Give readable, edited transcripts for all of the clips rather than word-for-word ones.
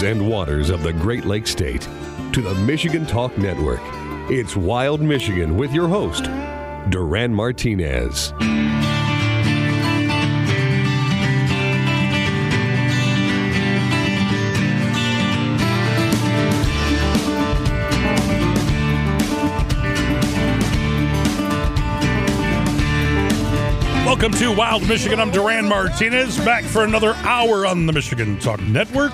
and waters of the Great Lakes State to the Michigan Talk Network. It's Wild Michigan with your host, Duran Martinez. Welcome to Wild Michigan. I'm Duran Martinez, back for another hour on the Michigan Talk Network.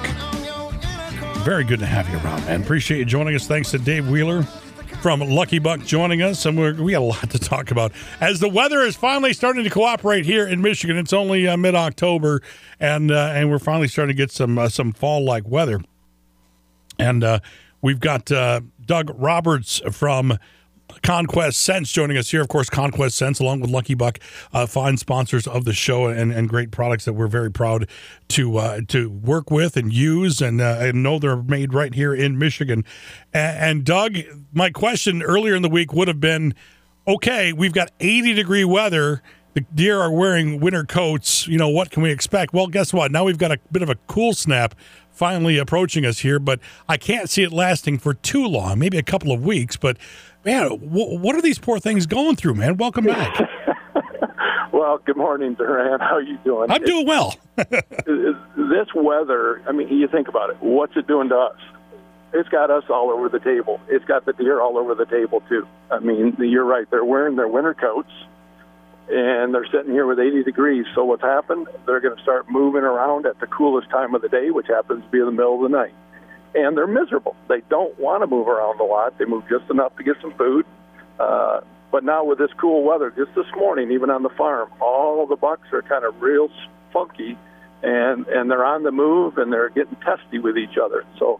Very good to have you around, man. Appreciate you joining us. Thanks to Dave Wheeler from Lucky Buck joining us. And we got a lot to talk about. As the weather is finally starting to cooperate here in Michigan, it's only mid-October, and we're finally starting to get some fall-like weather. And we've got Doug Roberts from Conquest Scents joining us here. Of course, Conquest Scents, along with Lucky Buck, fine sponsors of the show and great products that we're very proud to work with and use and know they're made right here in Michigan. And Doug, my question earlier in the week would have been, okay, we've got 80-degree weather. The deer are wearing winter coats. You know, what can we expect? Well, guess what? Now we've got a bit of a cool snap finally approaching us here, but I can't see it lasting for too long, maybe a couple of weeks. But, man, what are these poor things going through, man? Welcome back. Well, good morning, Duran. How are you doing? I'm doing well. This weather, I mean, you think about it. What's it doing to us? It's got us all over the table. It's got the deer all over the table, too. I mean, you're right. They're wearing their winter coats, and they're sitting here with 80 degrees. So what's happened? They're going to start moving around at the coolest time of the day, which happens to be in the middle of the night. And they're miserable. They don't want to move around a lot. They move just enough to get some food. But now with this cool weather, just this morning, even on the farm, all the bucks are kind of real funky, and they're on the move, and they're getting testy with each other. So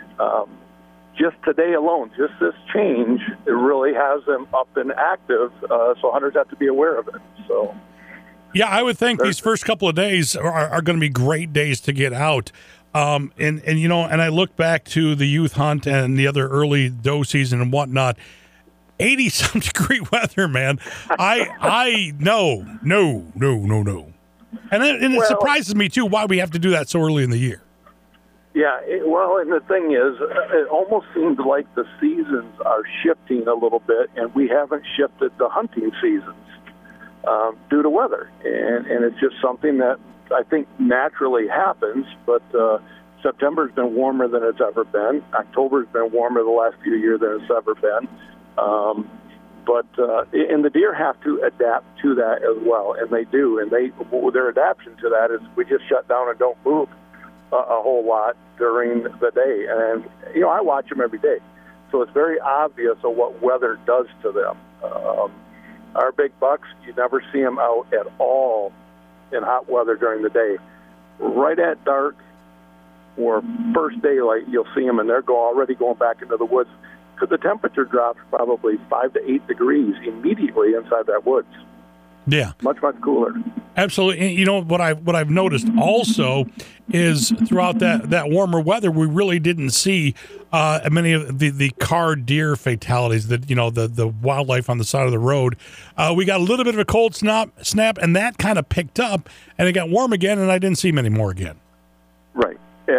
just today alone, just this change, it really has them up and active, so hunters have to be aware of it. So, yeah, I would think these first couple of days are going to be great days to get out. And you know, and I look back to the youth hunt and the other early doe season and whatnot, 80-some degree weather, man. No. And it surprises me, too, why we have to do that so early in the year. Yeah, well, and the thing is, it almost seems like the seasons are shifting a little bit, and we haven't shifted the hunting seasons due to weather. And it's just something that I think naturally happens, but September's been warmer than it's ever been. October's been warmer the last few years than it's ever been. And the deer have to adapt to that as well, and they do. And their adaptation to that is we just shut down and don't move a whole lot during the day. And, you know, I watch them every day. So it's very obvious of what weather does to them. Our big bucks, you never see them out at all in hot weather during the day. Right at dark or first daylight, you'll see them, and they're already going back into the woods because the temperature drops probably 5 to 8 degrees immediately inside that woods. Yeah, much cooler. Absolutely. And you know what I've noticed also is throughout that warmer weather, we really didn't see many of the car deer fatalities. That the wildlife on the side of the road. We got a little bit of a cold snap, and that kind of picked up, and it got warm again, and I didn't see many more again. Right.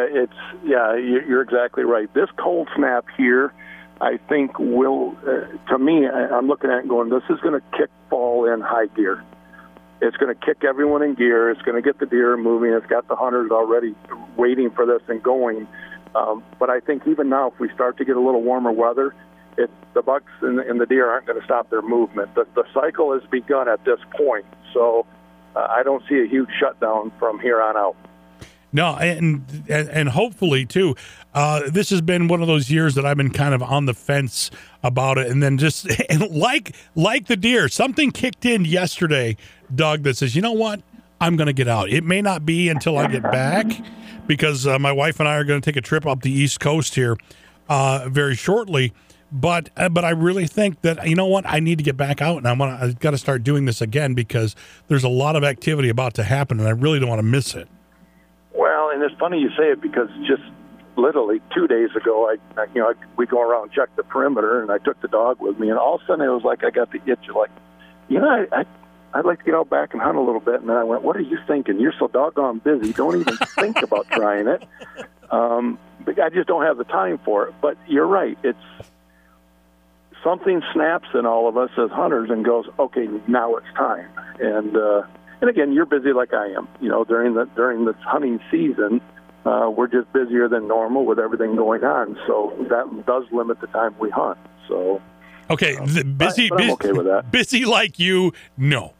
You're exactly right. This cold snap here, I think will, to me, I'm looking at it and going, this is going to kick fall in high gear. It's going to kick everyone in gear. It's going to get the deer moving. It's got the hunters already waiting for this and going. But I think even now, if we start to get a little warmer weather, the bucks and the deer aren't going to stop their movement. The cycle has begun at this point. So I don't see a huge shutdown from here on out. No, and hopefully, too, this has been one of those years that I've been kind of on the fence about it. And then like the deer, something kicked in yesterday, Doug, that says, you know what, I'm going to get out. It may not be until I get back because my wife and I are going to take a trip up the East Coast here very shortly. But I really think that, you know what, I need to get back out, and I've got to start doing this again because there's a lot of activity about to happen, and I really don't want to miss it. Well, and it's funny you say it because just literally 2 days ago, we go around and check the perimeter, and I took the dog with me, and all of a sudden it was like I got the itch. Like, I'd like to get out back and hunt a little bit. And then I went, what are you thinking? You're so doggone busy. Don't even think about trying it. I just don't have the time for it. But you're right. It's something snaps in all of us as hunters and goes, okay, now it's time. And again, you're busy like I am. During the hunting season, we're just busier than normal with everything going on. So that does limit the time we hunt. So. Okay, busy, but I'm okay with that. Busy like you, no,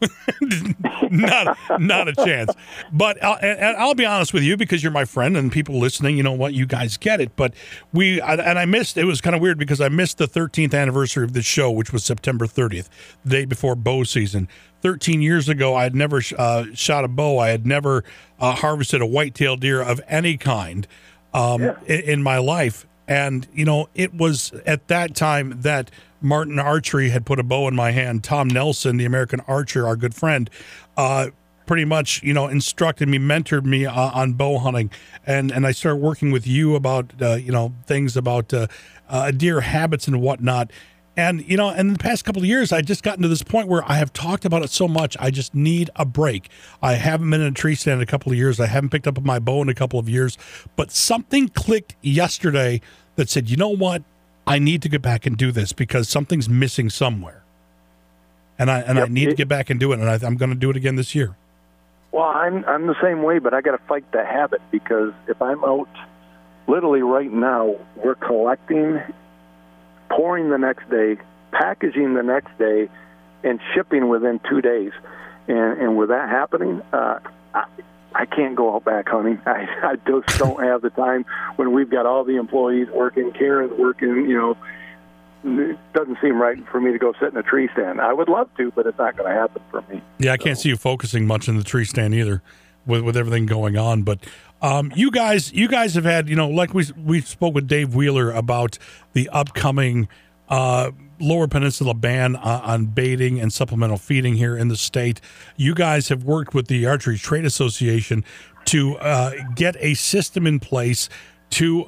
not a chance. But I'll be honest with you, because you're my friend and people listening, you know what, you guys get it. But I missed. It was kind of weird because I missed the 13th anniversary of the show, which was September 30th, the day before bow season. 13 years ago, I had never shot a bow. I had never harvested a white-tailed deer of any kind in my life. And, it was at that time that Martin Archery had put a bow in my hand. Tom Nelson, the American archer, our good friend, pretty much, instructed me, mentored me on bow hunting. And I started working with you about, things about deer habits and whatnot. And, in the past couple of years, I just gotten to this point where I have talked about it so much, I just need a break. I haven't been in a tree stand in a couple of years. I haven't picked up my bow in a couple of years. But something clicked yesterday that said, you know what? I need to get back and do this because something's missing somewhere. And I need to get back and do it, and I'm going to do it again this year. Well, I'm the same way, but I got to fight the habit, because if I'm out literally right now, we're collecting, pouring the next day, packaging the next day, and shipping within 2 days. And with that happening, I can't go out back hunting. I just don't have the time when we've got all the employees working, Karen's working, it doesn't seem right for me to go sit in a tree stand. I would love to, but it's not going to happen for me. Yeah, I can't see you focusing much in the tree stand either with everything going on. But you guys have had, like we spoke with Dave Wheeler about the upcoming Lower Peninsula ban on baiting and supplemental feeding here in the state. You guys have worked with the Archery Trade Association to get a system in place to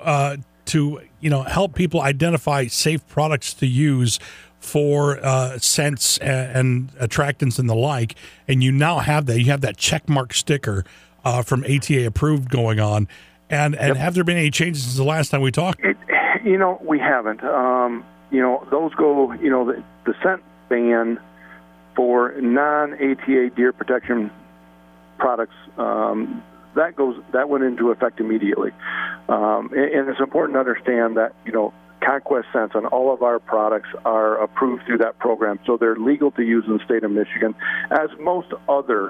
help people identify safe products to use for scents and attractants and the like. And you now have that. You have that checkmark sticker from ATA approved going on. And have there been any changes since the last time we talked? We haven't. Those go, the scent ban for non-ATA deer protection products, that went into effect immediately. And it's important to understand that, Conquest Scents on all of our products are approved through that program, so they're legal to use in the state of Michigan, as most other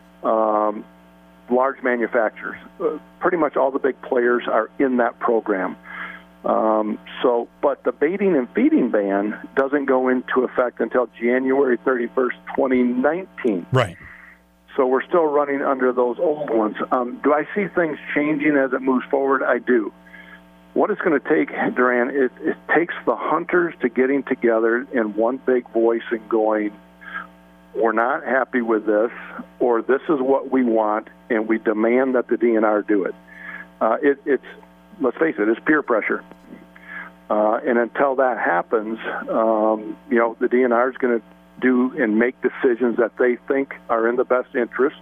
large manufacturers. Pretty much all the big players are in that program. But the baiting and feeding ban doesn't go into effect until January 31st, 2019. Right. So we're still running under those old ones. Do I see things changing as it moves forward? I do. What it's going to take, Duran, it takes the hunters to getting together in one big voice and going, we're not happy with this, or this is what we want, and we demand that the DNR do it. It's let's face it, it's peer pressure. And until that happens, the DNR is going to do and make decisions that they think are in the best interest.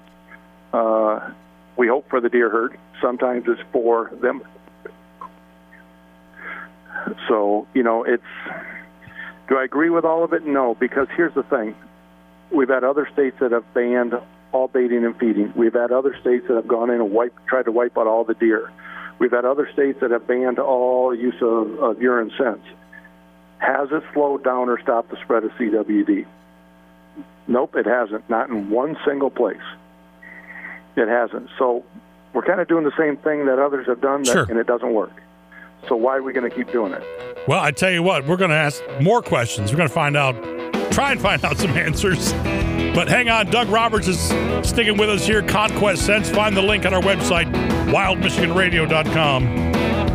We hope for the deer herd. Sometimes it's for them. So, do I agree with all of it? No, because here's the thing. We've had other states that have banned all baiting and feeding. We've had other states that have gone in and tried to wipe out all the deer. We've had other states that have banned all use of urine scents. Has it slowed down or stopped the spread of CWD? Nope, it hasn't. Not in one single place. It hasn't. So we're kind of doing the same thing that others have done, and it doesn't work. So why are we going to keep doing it? Well, I tell you what, we're going to ask more questions. We're going to try and find out some answers. But hang on, Doug Roberts is sticking with us here. Conquest Scents. Find the link on our website, wildmichiganradio.com.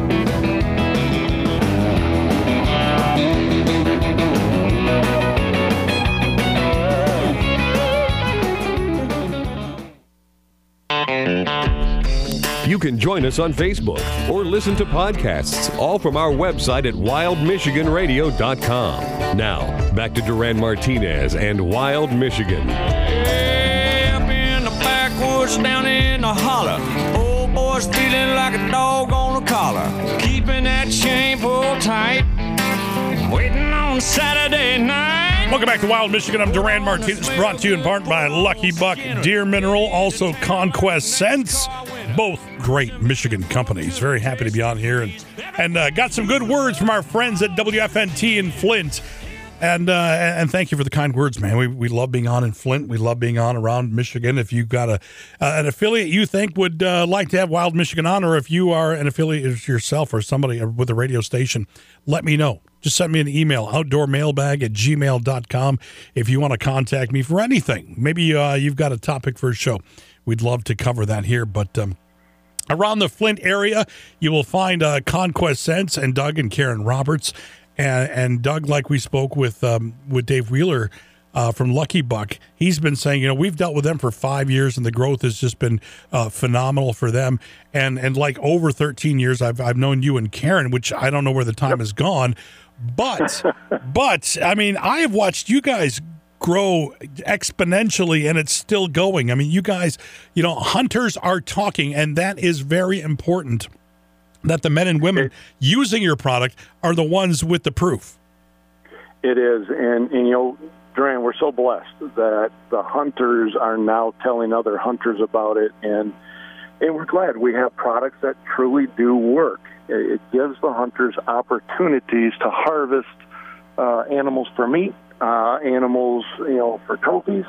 You can join us on Facebook or listen to podcasts, all from our website at wildmichiganradio.com. Now, back to Duran Martinez and Wild Michigan. Yeah, up in the backwoods, down in the holler. Old boy's feeling like a dog on a collar, keeping that chain pulled tight, waiting on Saturday night. Welcome back to Wild Michigan. I'm Duran Martinez, brought to you in part by Lucky Buck Deer Mineral, also Conquest Scents, both great Michigan companies. Very happy to be on here and got some good words from our friends at WFNT in Flint. And thank you for the kind words, man. We love being on in Flint. We love being on around Michigan. If you've got an affiliate you think would like to have Wild Michigan on, or if you are an affiliate yourself or somebody with a radio station, let me know. Just send me an email, outdoormailbag@gmail.com, if you want to contact me for anything. Maybe you've got a topic for a show. We'd love to cover that here. But around the Flint area, you will find Conquest Scents and Doug and Karen Roberts. And Doug, like we spoke with Dave Wheeler from Lucky Buck, he's been saying, we've dealt with them for 5 years, and the growth has just been phenomenal for them. And like over 13 years, I've known you and Karen, which I don't know where the time has gone. But I mean, I have watched you guys grow exponentially, and it's still going. I mean, you guys, hunters are talking, and that is very important. That the men and women using your product are the ones with the proof. It is, and Duran, we're so blessed that the hunters are now telling other hunters about it, and we're glad we have products that truly do work. It gives the hunters opportunities to harvest animals for meat, animals, for trophies.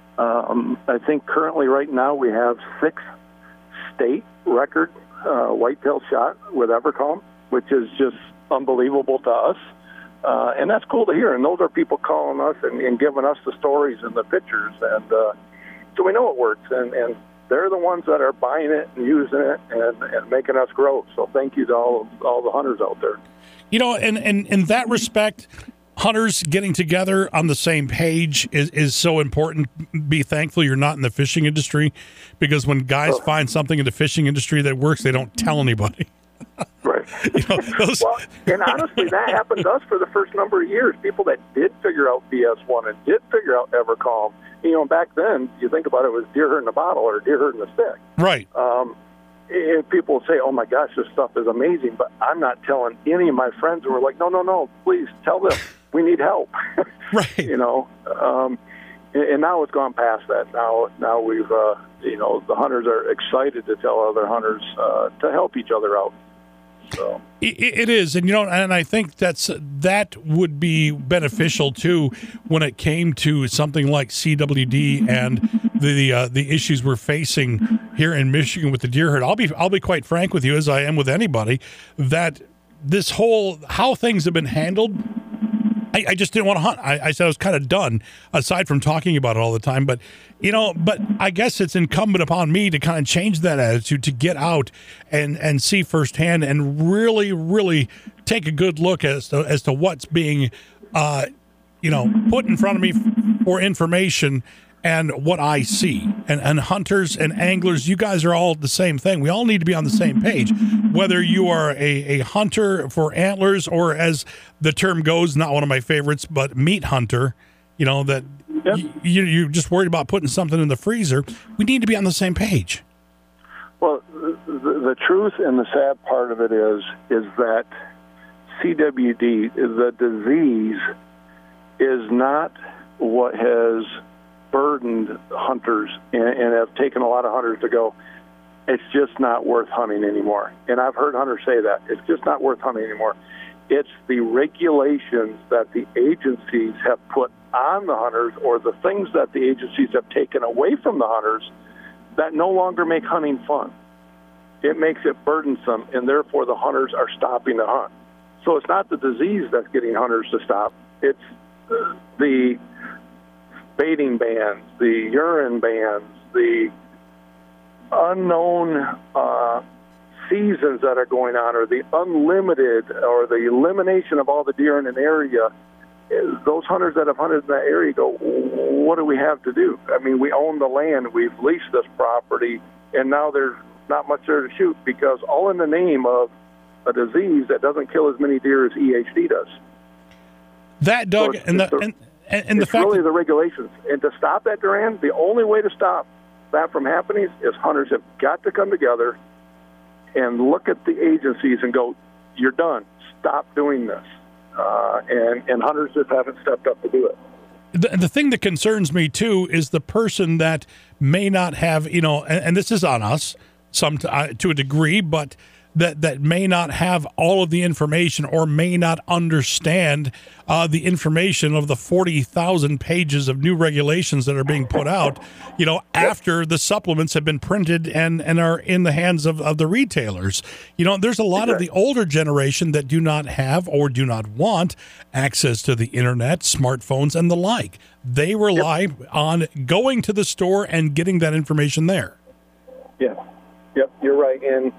I think currently right now we have 6 state record whitetail shot with EverCalm, which is just unbelievable to us. And that's cool to hear. And those are people calling us and giving us the stories and the pictures. And so we know it works. And they're the ones that are buying it and using it and making us grow. So thank you to all the hunters out there. And in that respect, hunters getting together on the same page is so important. Be thankful you're not in the fishing industry, because when guys find something in the fishing industry that works, they don't tell anybody. Right. Well, and honestly, that happened to us for the first number of years. People that did figure out BS1 and did figure out EverCalm. Back then, you think about it, it was deer herd in a bottle or deer herd in a stick. Right. And people will say, oh, my gosh, this stuff is amazing. But I'm not telling any of my friends who are like, no, please tell them we need help. Right. And now it's gone past that. Now we've, the hunters are excited to tell other hunters to help each other out. So it is, and and I think that would be beneficial too when it came to something like CWD and the issues we're facing here in Michigan with the deer herd. I'll be quite frank with you, as I am with anybody, that this whole how things have been handled, I just didn't want to hunt. I said I was kind of done, aside from talking about it all the time. But, but I guess it's incumbent upon me to kind of change that attitude, to get out and see firsthand and really, really take a good look as to what's being, put in front of me for information and what I see. And hunters and anglers, you guys are all the same thing. We all need to be on the same page, whether you are a hunter for antlers or, as the term goes, not one of my favorites, but meat hunter, that you're just worried about putting something in the freezer. We need to be on the same page. Well, the truth and the sad part of it is that CWD, the disease, is not what has burdened hunters and have taken a lot of hunters to go, it's just not worth hunting anymore. And I've heard hunters say that. It's just not worth hunting anymore. It's the regulations that the agencies have put on the hunters, or the things that the agencies have taken away from the hunters, that no longer make hunting fun. It makes it burdensome, and therefore the hunters are stopping to hunt. So it's not the disease that's getting hunters to stop. It's the baiting bans, the urine bans, the unknown seasons that are going on, or the unlimited, or the elimination of all the deer in an area. Those hunters that have hunted in that area go, what do we have to do? I mean, we own the land, we've leased this property, and now there's not much there to shoot, because all in the name of a disease that doesn't kill as many deer as EHD does. That, Doug, so and the fact really the regulations. And to stop that, Duran, the only way to stop that from happening is hunters have got to come together and look at the agencies and go, you're done. Stop doing this. And hunters just haven't stepped up to do it. The thing that concerns me, too, is the person that may not have, and this is on us to a degree, but that may not have all of the information or may not understand the information of the 40,000 pages of new regulations that are being put out, after the supplements have been printed and are in the hands of the retailers. There's a lot of the older generation that do not have or do not want access to the internet, smartphones, and the like. They rely on going to the store and getting that information there. Yeah. Yep, you're right. And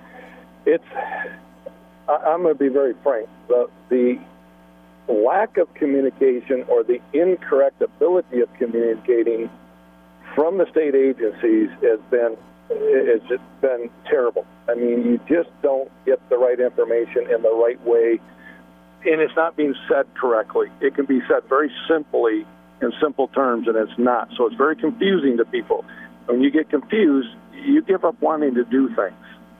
I'm going to be very frank. The lack of communication or the incorrect ability of communicating from the state agencies has just been terrible. I mean, you just don't get the right information in the right way, and it's not being said correctly. It can be said very simply in simple terms, and it's not. So it's very confusing to people. When you get confused, you give up wanting to do things.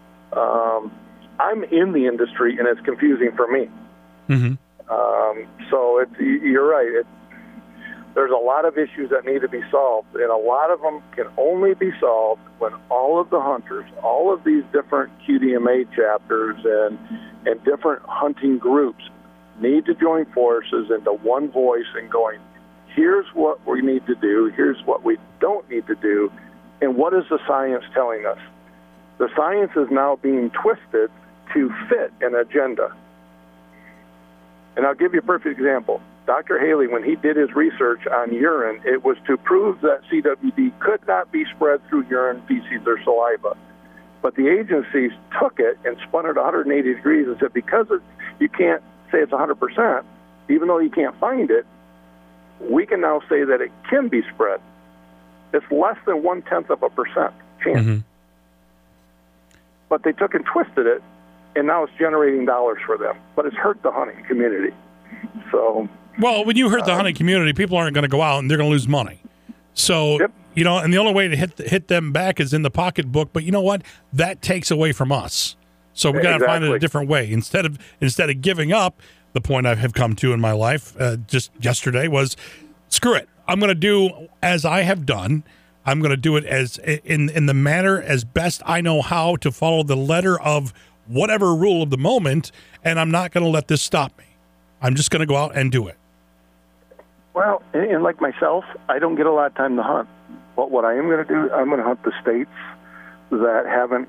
I'm in the industry, and it's confusing for me. Mm-hmm. So you're right. There's a lot of issues that need to be solved, and a lot of them can only be solved when all of the hunters, all of these different QDMA chapters and different hunting groups need to join forces into one voice and going, here's what we need to do, here's what we don't need to do, and what is the science telling us? The science is now being twisted to fit an agenda. And I'll give you a perfect example. Dr. Haley, when he did his research on urine, it was to prove that CWD could not be spread through urine, feces, or saliva. But the agencies took it and spun it 180 degrees and said, because you can't say it's 100%, even though you can't find it, we can now say that it can be spread. It's less than 0.1% chance. Mm-hmm. But they took and twisted it, and now it's generating dollars for them. But it's hurt the hunting community. So, well, when you hurt the hunting community, people aren't going to go out and they're going to lose money. So, and the only way to hit them back is in the pocketbook. But you know what? That takes away from us. So we got to find it a different way. Instead of giving up, the point I have come to in my life just yesterday was, screw it. I'm going to do as I have done. I'm going to do it as in the manner as best I know how to follow the letter of whatever rule of the moment, and I'm not going to let this stop me. I'm just going to go out and do it. Well, and like myself, I don't get a lot of time to hunt. But what I am going to do, I'm going to hunt the states that haven't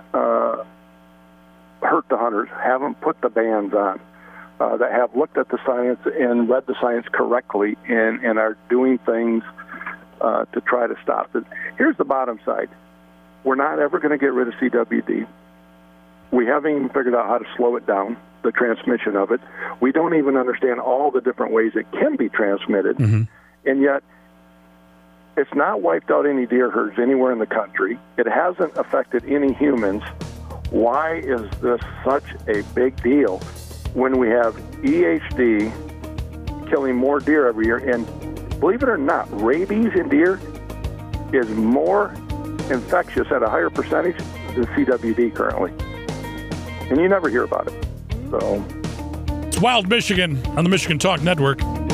hurt the hunters, haven't put the bans on, that have looked at the science and read the science correctly and are doing things to try to stop it. Here's the bottom side. We're not ever going to get rid of CWD. We haven't even figured out how to slow it down, the transmission of it. We don't even understand all the different ways it can be transmitted. Mm-hmm. And yet, it's not wiped out any deer herds anywhere in the country. It hasn't affected any humans. Why is this such a big deal when we have EHD killing more deer every year? And believe it or not, rabies in deer is more infectious at a higher percentage than CWD currently. And you never hear about it. So, it's Wild Michigan on the Michigan Talk Network.